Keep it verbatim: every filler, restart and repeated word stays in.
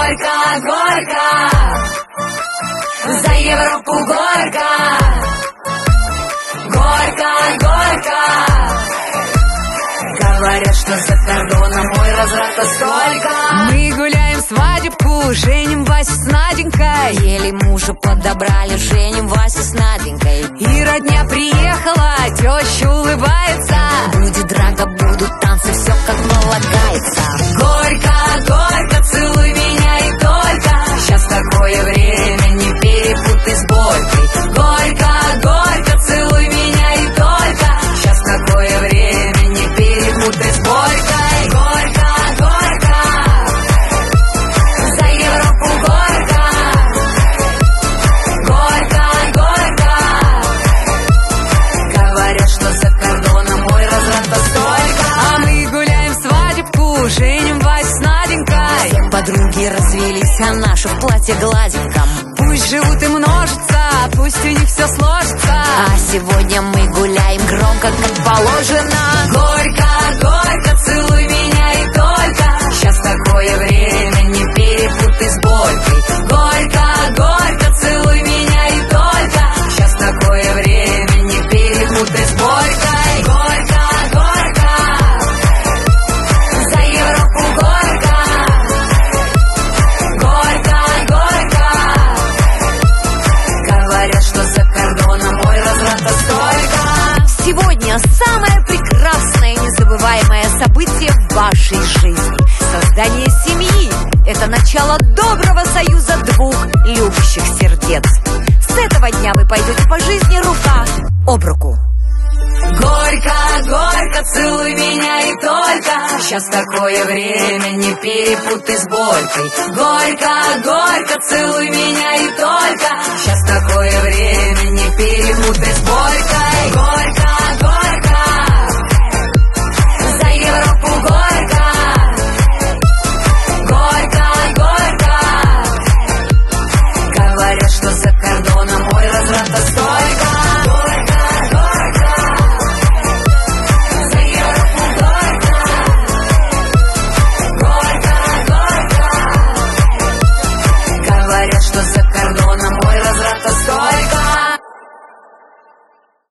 горько, горько, за Европу горько, горько, горько. Говорят, что за кордоном мой разврата столько. Мы гуляем свадебку, женим Васю с Наденькой. Еле мужа подобрали, женим Васю с Наденькой. И родня приехала, теща улыбается. Будет драка, будут танцы, все как полагается. Горько, горько, целуй меня и только. Сейчас такое время, не перепутай с горькой. Горько, горько, целуй меня и только. Сейчас такое время, не перепутай с горькой. Горько, горько, за Европу горько. Горько, горько. Говорят, что за кордоном мой разврата столько. А мы гуляем свадебку, женим Васю с Наденькой. Все подруги развелись, а наши в платье гладеньком. Пусть живут и множатся, пусть у них все сложится. А сегодня мы гуляем громко, как положено. Горько, горько, целуй меня и только. Сейчас такое время, не перепутай с горькой. Горько, горько, целуй меня и только. Сейчас такое время, не перепутай с горькой. Горько, горько, за Европу горько. Горько, горько. Говорят, что за кордоном мой разврата столько. Сегодня самое прекрасное и незабываемое событие в вашей жизни. Создание семьи – это начало доброго союза двух любящих сердец. С этого дня вы пойдете по жизни рука об руку. Горько, горько, целуй меня и только. Сейчас такое время, не перепутай с горькой. Горько, горько, целуй меня и только. Сейчас такое время, не перепутай с горькой. Горько,